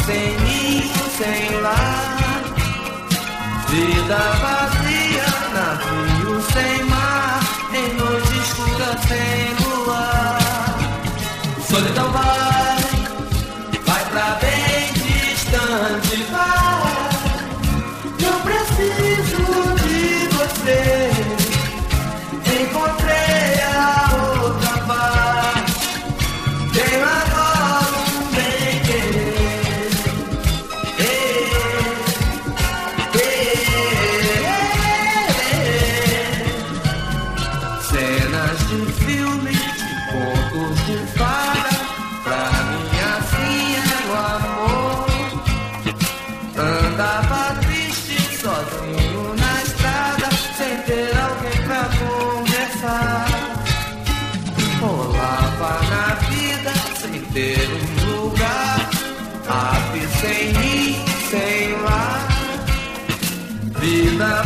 sem ninho, sem lar. Vida vazia, navio sem mar, em noite escura sem luar. Solidão vai pra bem distante, vai. Não preciso de você, encontrei a outra parte. Tenho agora um bem querer. Cenas de filme, de contos de fada, pra mim assim era o amor. Andava triste, sozinho na estrada, sem ter alguém pra conversar. Rolava na vida, sem ter um lugar, ave sem ninho, sem lar. Vida